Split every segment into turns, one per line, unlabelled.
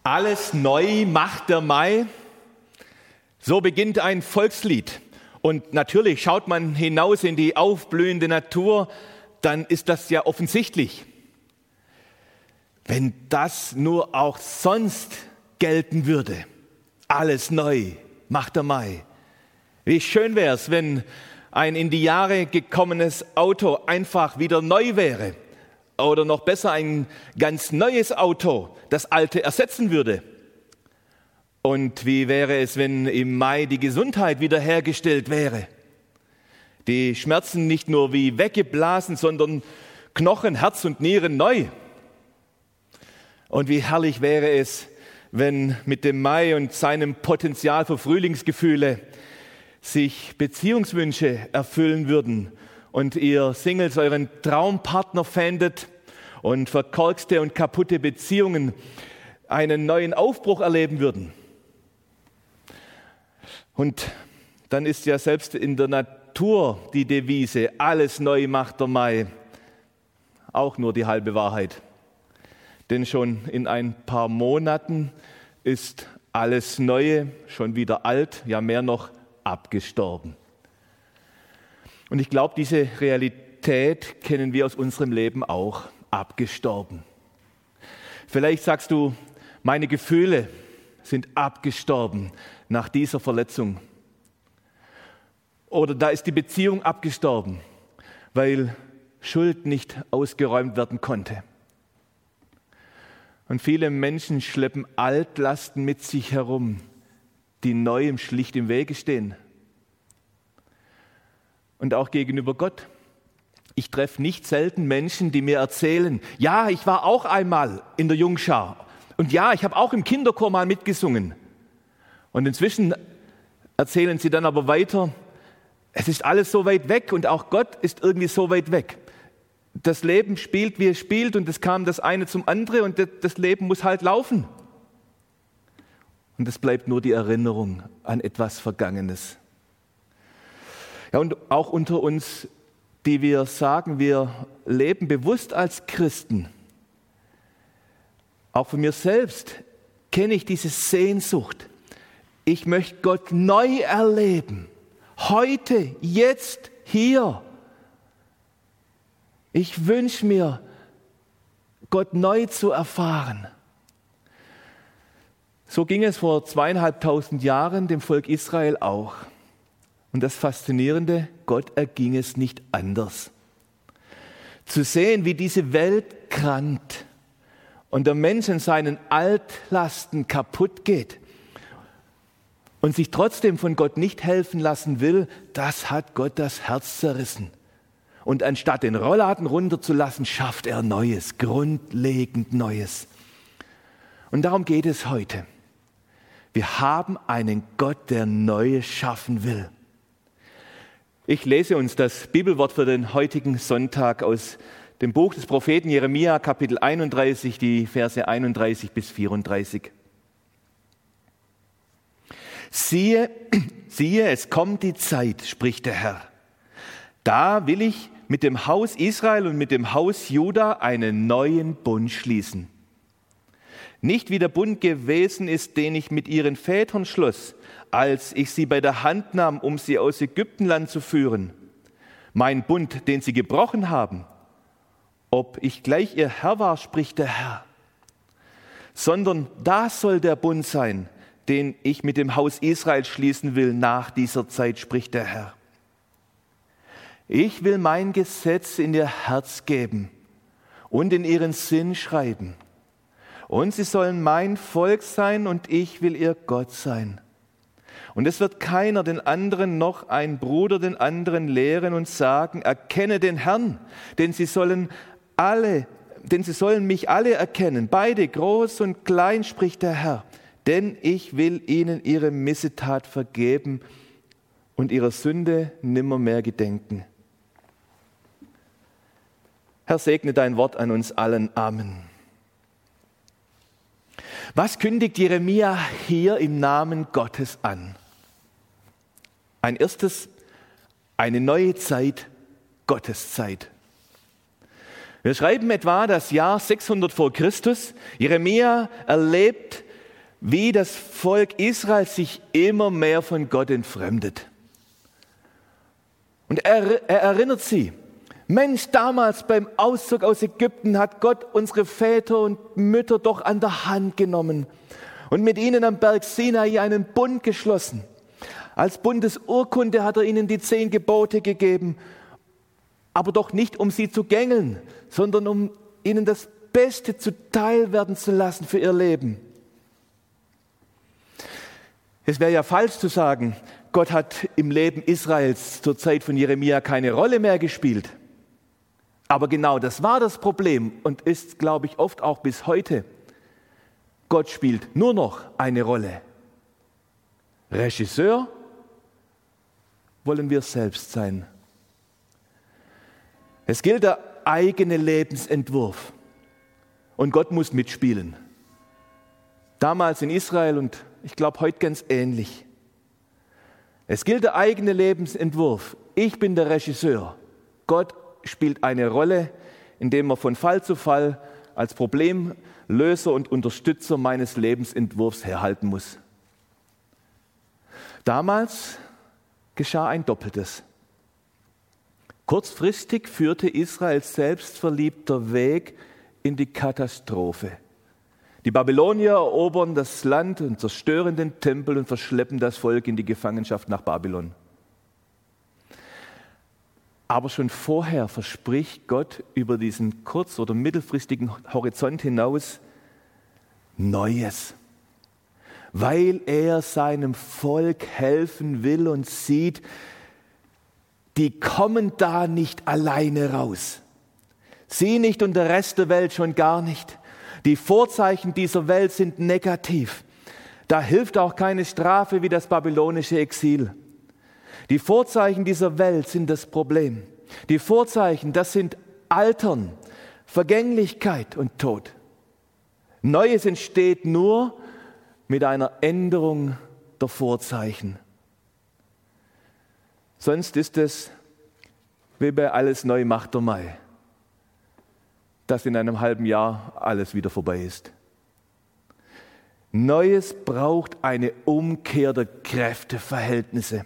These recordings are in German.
Alles neu macht der Mai. So beginnt ein Volkslied. Und natürlich schaut man hinaus in die aufblühende Natur, dann ist das ja offensichtlich. Wenn das nur auch sonst gelten würde, alles neu macht der Mai. Wie schön wäre es, wenn ein in die Jahre gekommenes Auto einfach wieder neu wäre. Oder noch besser, ein ganz neues Auto das alte ersetzen würde. Und wie wäre es, wenn im Mai die Gesundheit wiederhergestellt wäre? Die Schmerzen nicht nur wie weggeblasen, sondern Knochen, Herz und Nieren neu. Und wie herrlich wäre es, wenn mit dem Mai und seinem Potenzial für Frühlingsgefühle sich Beziehungswünsche erfüllen würden und ihr Singles euren Traumpartner fändet und verkorkste und kaputte Beziehungen einen neuen Aufbruch erleben würden. Und dann ist ja selbst in der Natur die Devise, alles neu macht der Mai, auch nur die halbe Wahrheit. Denn schon in ein paar Monaten ist alles Neue schon wieder alt, ja mehr noch abgestorben. Und ich glaube, diese Realität kennen wir aus unserem Leben auch, abgestorben. Vielleicht sagst du, meine Gefühle sind abgestorben nach dieser Verletzung. Oder da ist die Beziehung abgestorben, weil Schuld nicht ausgeräumt werden konnte. Und viele Menschen schleppen Altlasten mit sich herum, die Neuem schlicht im Wege stehen. Und auch gegenüber Gott. Ich treffe nicht selten Menschen, die mir erzählen, ja, ich war auch einmal in der Jungschar und ja, ich habe auch im Kinderchor mal mitgesungen. Und inzwischen erzählen sie dann aber weiter, es ist alles so weit weg und auch Gott ist irgendwie so weit weg. Das Leben spielt, wie es spielt und es kam das eine zum anderen und das Leben muss halt laufen. Und es bleibt nur die Erinnerung an etwas Vergangenes. Ja, und auch unter uns, die wir sagen, wir leben bewusst als Christen. Auch von mir selbst kenne ich diese Sehnsucht. Ich möchte Gott neu erleben. Heute, jetzt, hier. Ich wünsche mir, Gott neu zu erfahren. So ging es vor 2500 Jahren dem Volk Israel auch. Und das Faszinierende, Gott erging es nicht anders. Zu sehen, wie diese Welt krankt und der Mensch in seinen Altlasten kaputt geht und sich trotzdem von Gott nicht helfen lassen will, das hat Gott das Herz zerrissen. Und anstatt den Rollladen runterzulassen, schafft er Neues, grundlegend Neues. Und darum geht es heute. Wir haben einen Gott, der Neues schaffen will. Ich lese uns das Bibelwort für den heutigen Sonntag aus dem Buch des Propheten Jeremia, Kapitel 31, die Verse 31 bis 34. Siehe, es kommt die Zeit, spricht der Herr. Da will ich mit dem Haus Israel und mit dem Haus Juda einen neuen Bund schließen. Nicht wie der Bund gewesen ist, den ich mit ihren Vätern schloss, als ich sie bei der Hand nahm, um sie aus Ägyptenland zu führen. Mein Bund, den sie gebrochen haben, ob ich gleich ihr Herr war, spricht der Herr. Sondern das soll der Bund sein, den ich mit dem Haus Israel schließen will nach dieser Zeit, spricht der Herr. Ich will mein Gesetz in ihr Herz geben und in ihren Sinn schreiben. Und sie sollen mein Volk sein und ich will ihr Gott sein. Und es wird keiner den anderen noch ein Bruder den anderen lehren und sagen, erkenne den Herrn, denn sie sollen mich alle erkennen, beide groß und klein, spricht der Herr. Denn ich will ihnen ihre Missetat vergeben und ihrer Sünde nimmermehr gedenken. Herr, segne dein Wort an uns allen. Amen. Was kündigt Jeremia hier im Namen Gottes an? Ein erstes, eine neue Zeit, Gotteszeit. Wir schreiben etwa das Jahr 600 vor Christus. Jeremia erlebt wie das Volk Israel sich immer mehr von Gott entfremdet. Und er erinnert sie, Mensch, damals beim Auszug aus Ägypten hat Gott unsere Väter und Mütter doch an der Hand genommen und mit ihnen am Berg Sinai einen Bund geschlossen. Als Bundesurkunde hat er ihnen die 10 Gebote gegeben, aber doch nicht, um sie zu gängeln, sondern um ihnen das Beste zuteil werden zu lassen für ihr Leben. Es wäre ja falsch zu sagen, Gott hat im Leben Israels zur Zeit von Jeremia keine Rolle mehr gespielt. Aber genau das war das Problem und ist, glaube ich, oft auch bis heute. Gott spielt nur noch eine Rolle. Regisseur wollen wir selbst sein. Es gilt der eigene Lebensentwurf und Gott muss mitspielen. Damals in Israel und ich glaube heute ganz ähnlich. Es gilt der eigene Lebensentwurf. Ich bin der Regisseur. Gott spielt eine Rolle, indem er von Fall zu Fall als Problemlöser und Unterstützer meines Lebensentwurfs herhalten muss. Damals geschah ein Doppeltes. Kurzfristig führte Israels selbstverliebter Weg in die Katastrophe. Die Babylonier erobern das Land und zerstören den Tempel und verschleppen das Volk in die Gefangenschaft nach Babylon. Aber schon vorher verspricht Gott über diesen kurz- oder mittelfristigen Horizont hinaus Neues, weil er seinem Volk helfen will und sieht, die kommen da nicht alleine raus. Sie nicht und der Rest der Welt schon gar nicht. Die Vorzeichen dieser Welt sind negativ. Da hilft auch keine Strafe wie das babylonische Exil. Die Vorzeichen dieser Welt sind das Problem. Die Vorzeichen, das sind Altern, Vergänglichkeit und Tod. Neues entsteht nur mit einer Änderung der Vorzeichen. Sonst ist es wie bei Alles neu macht der Mai, dass in einem halben Jahr alles wieder vorbei ist. Neues braucht eine Umkehr der Kräfteverhältnisse.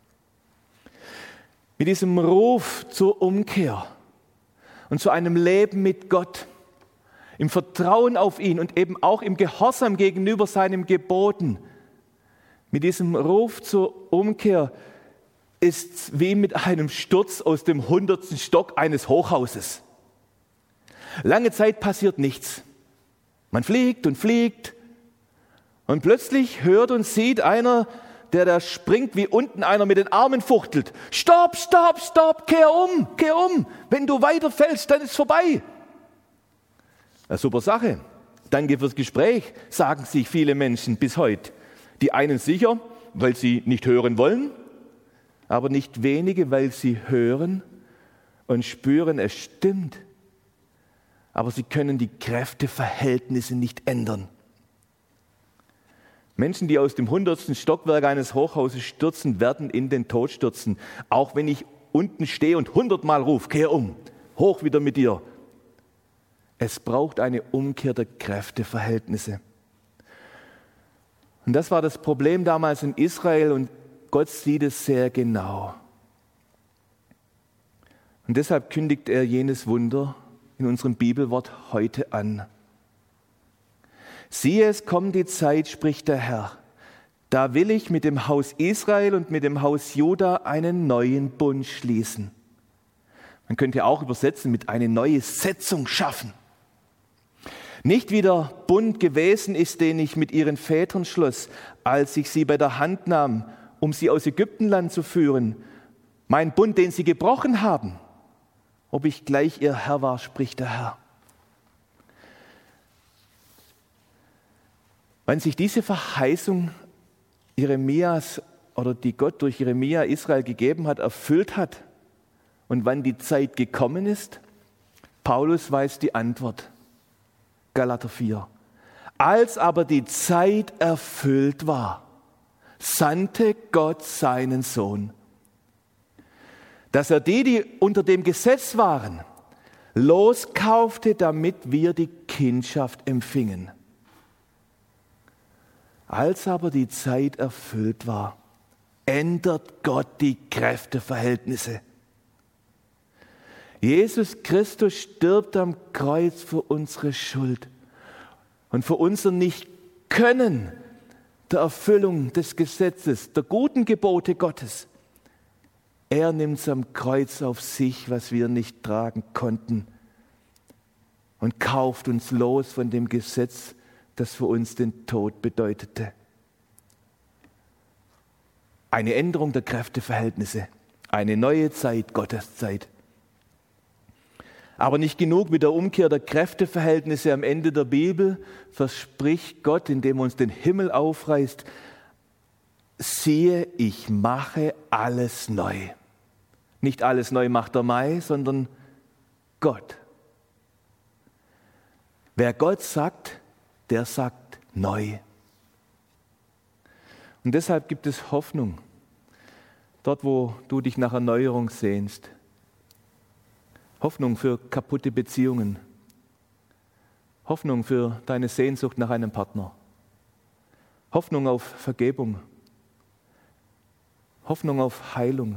Mit diesem Ruf zur Umkehr und zu einem Leben mit Gott, im Vertrauen auf ihn und eben auch im Gehorsam gegenüber seinen Geboten, mit diesem Ruf zur Umkehr ist wie mit einem Sturz aus dem 100. Stock eines Hochhauses. Lange Zeit passiert nichts. Man fliegt und plötzlich hört und sieht einer, der da springt, wie unten einer mit den Armen fuchtelt. Stopp, stopp, stopp, kehr um. Wenn du weiterfällst, dann ist vorbei. Eine super Sache. Danke fürs Gespräch, sagen sich viele Menschen bis heute. Die einen sicher, weil sie nicht hören wollen, aber nicht wenige, weil sie hören und spüren, es stimmt. Aber sie können die Kräfteverhältnisse nicht ändern. Menschen, die aus dem 100. Stockwerk eines Hochhauses stürzen, werden in den Tod stürzen. Auch wenn ich unten stehe und 100-mal rufe, kehr um, hoch wieder mit dir. Es braucht eine Umkehr der Kräfteverhältnisse. Und das war das Problem damals in Israel und Gott sieht es sehr genau. Und deshalb kündigt er jenes Wunder in unserem Bibelwort heute an. Siehe, es kommt die Zeit, spricht der Herr, da will ich mit dem Haus Israel und mit dem Haus Juda einen neuen Bund schließen. Man könnte auch übersetzen mit eine neue Setzung schaffen. Nicht wie der Bund gewesen ist, den ich mit ihren Vätern schloss, als ich sie bei der Hand nahm, um sie aus Ägyptenland zu führen. Mein Bund, den sie gebrochen haben, ob ich gleich ihr Herr war, spricht der Herr. Wenn sich diese Verheißung Jeremias oder die Gott durch Jeremia Israel gegeben hat, erfüllt hat und wann die Zeit gekommen ist, Paulus weiß die Antwort. Galater 4. Als aber die Zeit erfüllt war, sandte Gott seinen Sohn, dass er die unter dem Gesetz waren, loskaufte, damit wir die Kindschaft empfingen. Als aber die Zeit erfüllt war, ändert Gott die Kräfteverhältnisse. Jesus Christus stirbt am Kreuz für unsere Schuld und für unser Nicht-Können der Erfüllung des Gesetzes, der guten Gebote Gottes. Er nimmt es am Kreuz auf sich, was wir nicht tragen konnten, und kauft uns los von dem Gesetz, das für uns den Tod bedeutete. Eine Änderung der Kräfteverhältnisse, eine neue Zeit, Gottes Zeit. Aber nicht genug mit der Umkehr der Kräfteverhältnisse am Ende der Bibel, verspricht Gott, indem er uns den Himmel aufreißt: Siehe, ich mache alles neu. Nicht alles neu macht der Mai, sondern Gott. Wer Gott sagt, der sagt neu. Und deshalb gibt es Hoffnung, dort wo du dich nach Erneuerung sehnst. Hoffnung für kaputte Beziehungen. Hoffnung für deine Sehnsucht nach einem Partner. Hoffnung auf Vergebung. Hoffnung auf Heilung.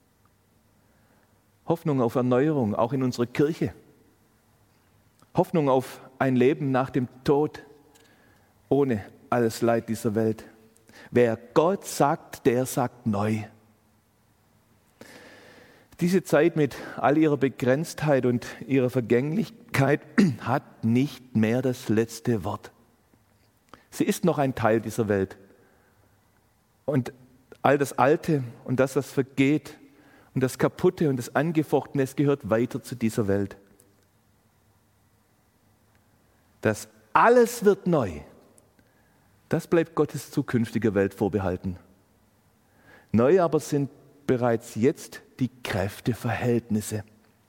Hoffnung auf Erneuerung, auch in unserer Kirche. Hoffnung auf ein Leben nach dem Tod, ohne alles Leid dieser Welt. Wer Gott sagt, der sagt neu. Diese Zeit mit all ihrer Begrenztheit und ihrer Vergänglichkeit hat nicht mehr das letzte Wort. Sie ist noch ein Teil dieser Welt. Und all das Alte und das, was vergeht und das Kaputte und das Angefochtene, es gehört weiter zu dieser Welt. Das alles wird neu. Das bleibt Gottes zukünftiger Welt vorbehalten. Neu aber sind bereits jetzt die Kräfteverhältnisse.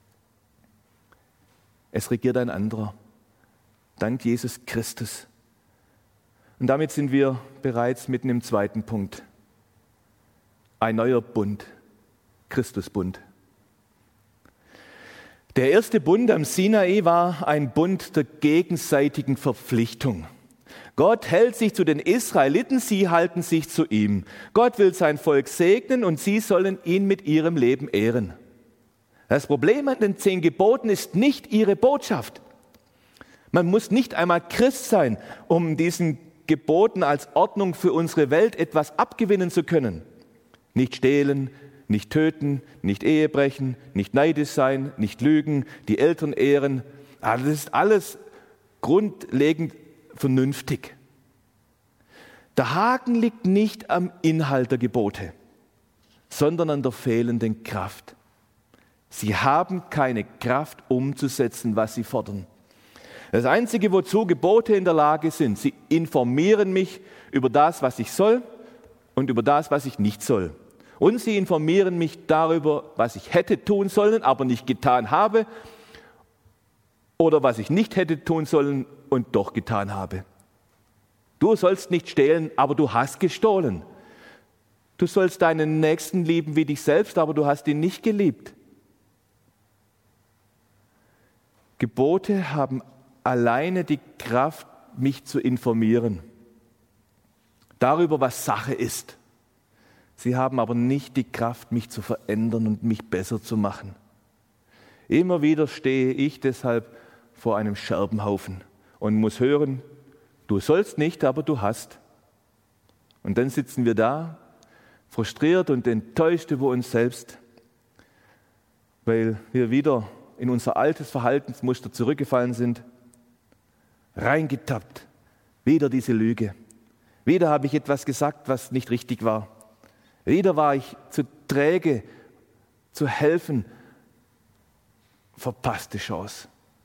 Es regiert ein anderer, dank Jesus Christus. Und damit sind wir bereits mitten im zweiten Punkt. Ein neuer Bund, Christusbund. Der erste Bund am Sinai war ein Bund der gegenseitigen Verpflichtung. Gott hält sich zu den Israeliten, sie halten sich zu ihm. Gott will sein Volk segnen und sie sollen ihn mit ihrem Leben ehren. Das Problem an den 10 Geboten ist nicht ihre Botschaft. Man muss nicht einmal Christ sein, um diesen Geboten als Ordnung für unsere Welt etwas abgewinnen zu können. Nicht stehlen, nicht töten, nicht Ehe brechen, nicht neidisch sein, nicht lügen, die Eltern ehren. Das ist alles grundlegend vernünftig. Der Haken liegt nicht am Inhalt der Gebote, sondern an der fehlenden Kraft. Sie haben keine Kraft umzusetzen, was sie fordern. Das Einzige, wozu Gebote in der Lage sind, sie informieren mich über das, was ich soll und über das, was ich nicht soll. Und sie informieren mich darüber, was ich hätte tun sollen, aber nicht getan habe, oder was ich nicht hätte tun sollen und doch getan habe. Du sollst nicht stehlen, aber du hast gestohlen. Du sollst deinen Nächsten lieben wie dich selbst, aber du hast ihn nicht geliebt. Gebote haben alleine die Kraft, mich zu informieren darüber, was Sache ist. Sie haben aber nicht die Kraft, mich zu verändern und mich besser zu machen. Immer wieder stehe ich deshalb vor einem Scherbenhaufen und muss hören, du sollst nicht, aber du hast. Und dann sitzen wir da, frustriert und enttäuscht über uns selbst, weil wir wieder in unser altes Verhaltensmuster zurückgefallen sind, reingetappt, wieder diese Lüge. Wieder habe ich etwas gesagt, was nicht richtig war. Wieder war ich zu träge, zu helfen. Verpasste Chance.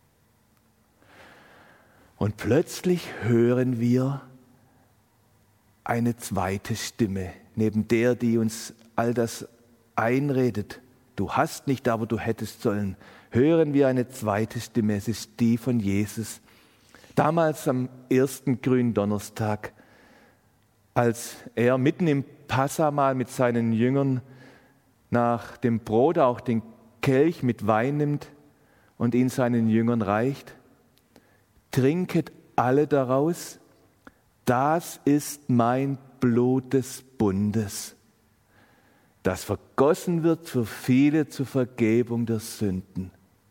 Und plötzlich hören wir eine zweite Stimme, neben der, die uns all das einredet. Du hast nicht, aber du hättest sollen. Hören wir eine zweite Stimme, es ist die von Jesus. Damals am ersten Gründonnerstag, als er mitten im Passahmahl mit seinen Jüngern nach dem Brot auch den Kelch mit Wein nimmt und ihn seinen Jüngern reicht. Trinket alle daraus, das ist mein Blut des Bundes, das vergossen wird für viele zur Vergebung der Sünden.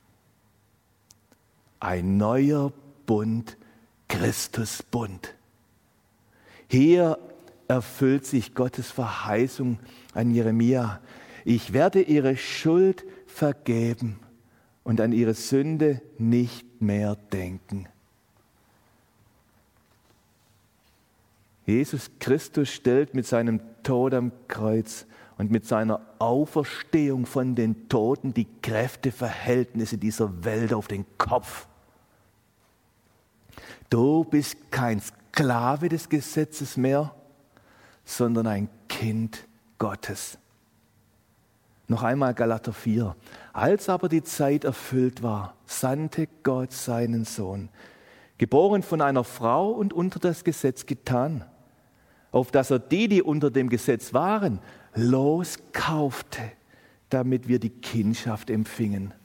Ein neuer Bund, Christusbund. Hier erfüllt sich Gottes Verheißung an Jeremia. Ich werde ihre Schuld vergeben und an ihre Sünde nicht mehr denken. Jesus Christus stellt mit seinem Tod am Kreuz und mit seiner Auferstehung von den Toten die Kräfteverhältnisse dieser Welt auf den Kopf. Du bist kein Sklave des Gesetzes mehr, sondern ein Kind Gottes. Noch einmal Galater 4. Als aber die Zeit erfüllt war, sandte Gott seinen Sohn, geboren von einer Frau und unter das Gesetz getan, auf dass er die unter dem Gesetz waren, loskaufte, damit wir die Kindschaft empfingen.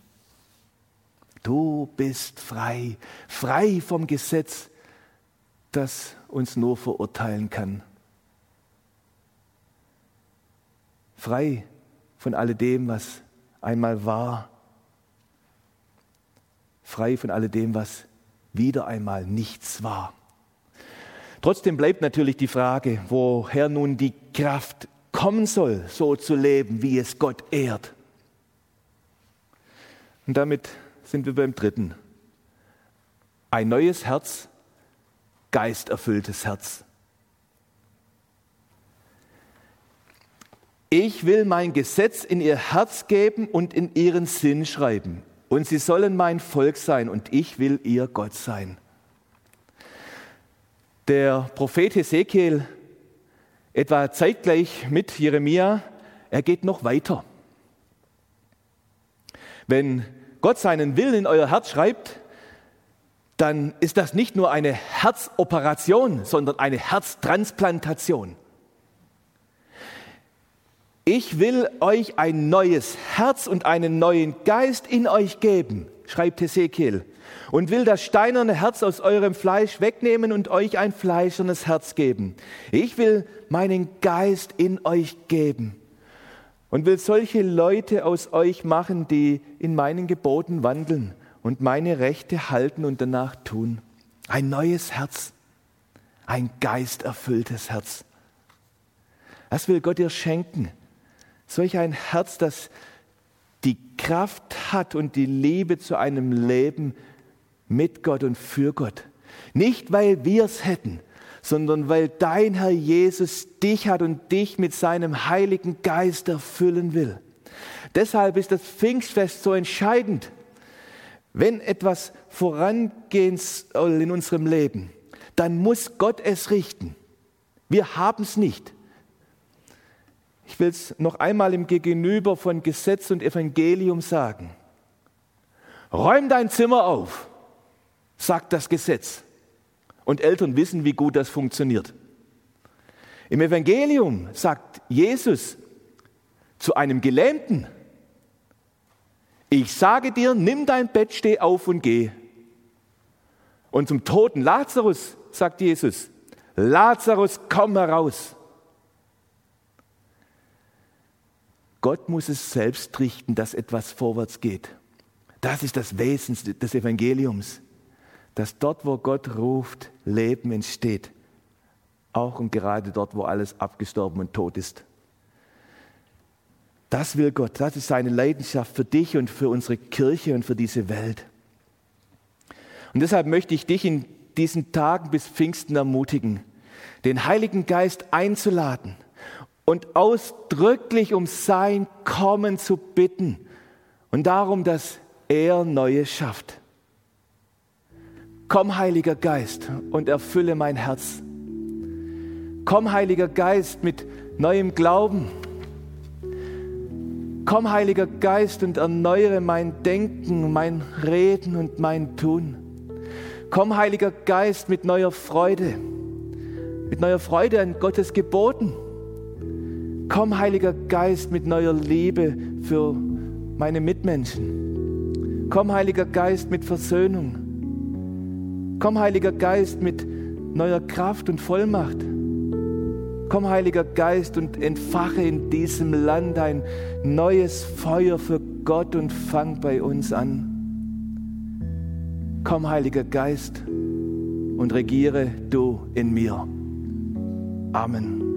Du bist frei, frei vom Gesetz, das uns nur verurteilen kann. Frei von alledem, was einmal war. Frei von alledem, was wieder einmal nichts war. Trotzdem bleibt natürlich die Frage, woher nun die Kraft kommen soll, so zu leben, wie es Gott ehrt. Und damit sind wir beim dritten. Ein neues Herz, geisterfülltes Herz. Ich will mein Gesetz in ihr Herz geben und in ihren Sinn schreiben. Und sie sollen mein Volk sein und ich will ihr Gott sein. Der Prophet Hesekiel, etwa zeitgleich mit Jeremia, er geht noch weiter. Wenn Gott seinen Willen in euer Herz schreibt, dann ist das nicht nur eine Herzoperation, sondern eine Herztransplantation. Ich will euch ein neues Herz und einen neuen Geist in euch geben, schreibt Hesekiel, und will das steinerne Herz aus eurem Fleisch wegnehmen und euch ein fleischernes Herz geben. Ich will meinen Geist in euch geben und will solche Leute aus euch machen, die in meinen Geboten wandeln und meine Rechte halten und danach tun. Ein neues Herz, ein geisterfülltes Herz. Das will Gott dir schenken. Solch ein Herz, das die Kraft hat und die Liebe zu einem Leben mit Gott und für Gott. Nicht, weil wir es hätten, sondern weil dein Herr Jesus dich hat und dich mit seinem Heiligen Geist erfüllen will. Deshalb ist das Pfingstfest so entscheidend. Wenn etwas vorangehen soll in unserem Leben, dann muss Gott es richten. Wir haben es nicht. Ich will es noch einmal im Gegenüber von Gesetz und Evangelium sagen. Räum dein Zimmer auf, sagt das Gesetz. Und Eltern wissen, wie gut das funktioniert. Im Evangelium sagt Jesus zu einem Gelähmten, ich sage dir, nimm dein Bett, steh auf und geh. Und zum toten Lazarus sagt Jesus, Lazarus, komm heraus. Gott muss es selbst richten, dass etwas vorwärts geht. Das ist das Wesen des Evangeliums, dass dort, wo Gott ruft, Leben entsteht. Auch und gerade dort, wo alles abgestorben und tot ist. Das will Gott, das ist seine Leidenschaft für dich und für unsere Kirche und für diese Welt. Und deshalb möchte ich dich in diesen Tagen bis Pfingsten ermutigen, den Heiligen Geist einzuladen und ausdrücklich um sein Kommen zu bitten und darum, dass er Neues schafft. Komm, Heiliger Geist, und erfülle mein Herz. Komm, Heiliger Geist, mit neuem Glauben. Komm, Heiliger Geist, und erneuere mein Denken, mein Reden und mein Tun. Komm, Heiliger Geist, mit neuer Freude an Gottes Geboten. Komm, Heiliger Geist, mit neuer Liebe für meine Mitmenschen. Komm, Heiliger Geist, mit Versöhnung. Komm, Heiliger Geist, mit neuer Kraft und Vollmacht. Komm, Heiliger Geist, und entfache in diesem Land ein neues Feuer für Gott und fang bei uns an. Komm, Heiliger Geist, und regiere du in mir. Amen.